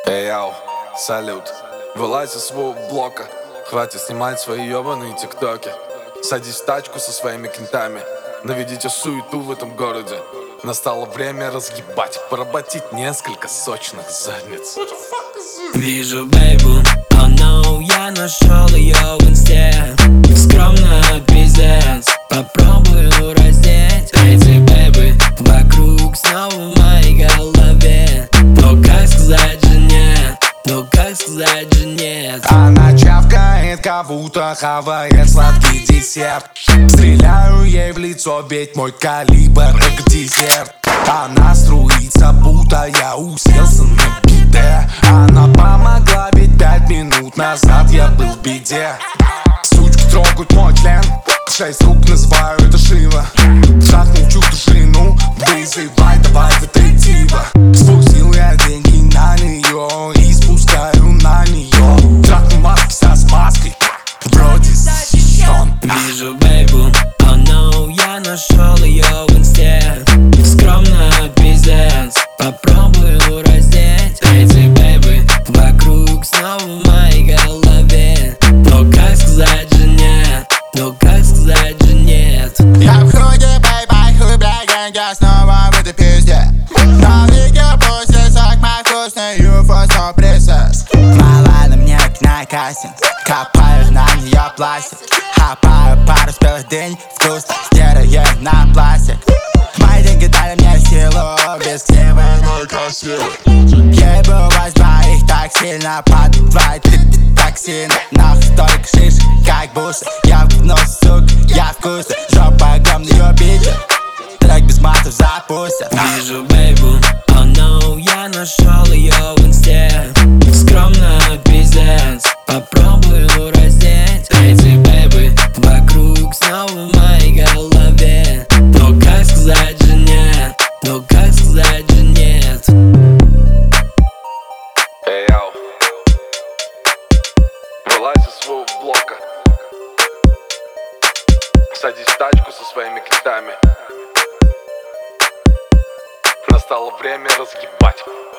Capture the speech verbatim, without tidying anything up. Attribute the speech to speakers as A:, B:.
A: Эй, яу, салют. Вылазь из своего блока. Хватит снимать свои ебаные тиктоки. Садись в тачку со своими кентами. Наведите суету в этом городе. Настало время разъебать, поработить несколько сочных задниц.
B: Вижу бейбу, oh no, я нашел ее в инсте. Скромно пиздец, попробую раздеть эти бейбы вокруг снова в моей голове. Но как сказать же нет, но как сказать же нет.
C: Она чавкает, как будто хавает сладкий десерт. Стреляю ей в лицо, ведь мой калибр как десерт. Она струится, будто я уселся на биде. Она помогла, ведь пять минут назад я был в беде. Сучки трогают мой член, шесть рук называю это Шива. Шахнул чью-то жену, вызывай, давай детектива. Спустил я деньги на нее и спускаю на нее. Трахну маски со смазкой, вроде защищен.
B: Вижу бейбу, oh no, я нашел ее в инсте. Скромно пиздец, попробую раздеть эти бейбы вокруг снова в моей голове. Но как сказать же нет, но как сказать же нет.
D: Я в худе, бэй-бай, хуй, бля, я снова в этой пизде. На веке после сок, мой вкусный юфо сто присес.
E: Мала на мне на кассинг, копаю на нее пластик. Хапаю пару спелых дынь, вкус стероед на пластик. Мои деньги дали мне силу, без северной красивы. Ебу вас двоих так сильно под твои токсины. Нахуй столько шиш, как бусы. Я в нос, сука, я вкусный. Жопа огромный, бича. Трек без матов запустят.
B: Вижу бейбу, oh no, я нашел ее в инсте. Скромно пиздец, попробую раздеть эти бейбы вокруг снова в моей голове. Но как сказать же нет, но как сказать же нет.
A: Эй, яу, вылазь из своего блока. Садись в тачку со своими кентами. Настало время разъебать.